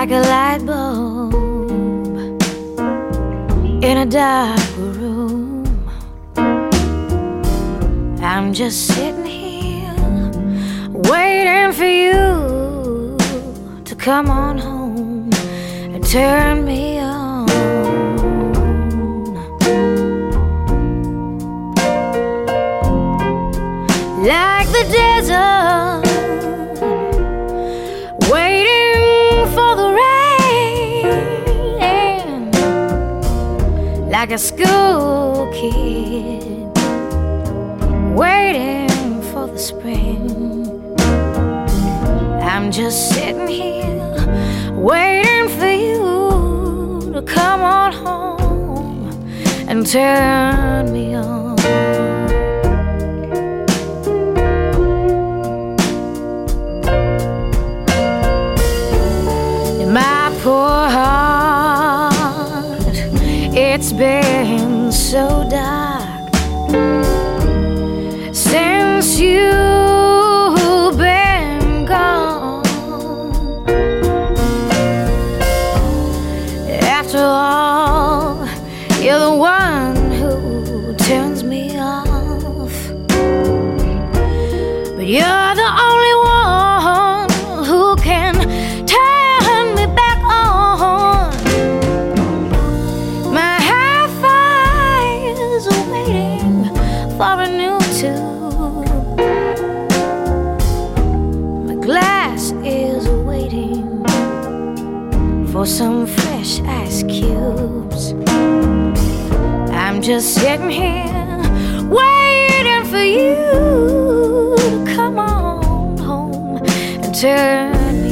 like a light bulb in a dark room. I'm just sitting here waiting for you to come on home and turn me on. Like the desert, waiting for the rain, like a school kid waiting for the spring. I'm just sitting here waiting for you to come on home and turn me on. My poor heart, it's been so dark since you've been gone. After all, you're the one who turns me off, but you're the only one who can turn me back on. My hi-fi is waiting for a new tune. My glass is waiting for some fresh ice cubes. I'm just sitting here waiting for you to come on home and turn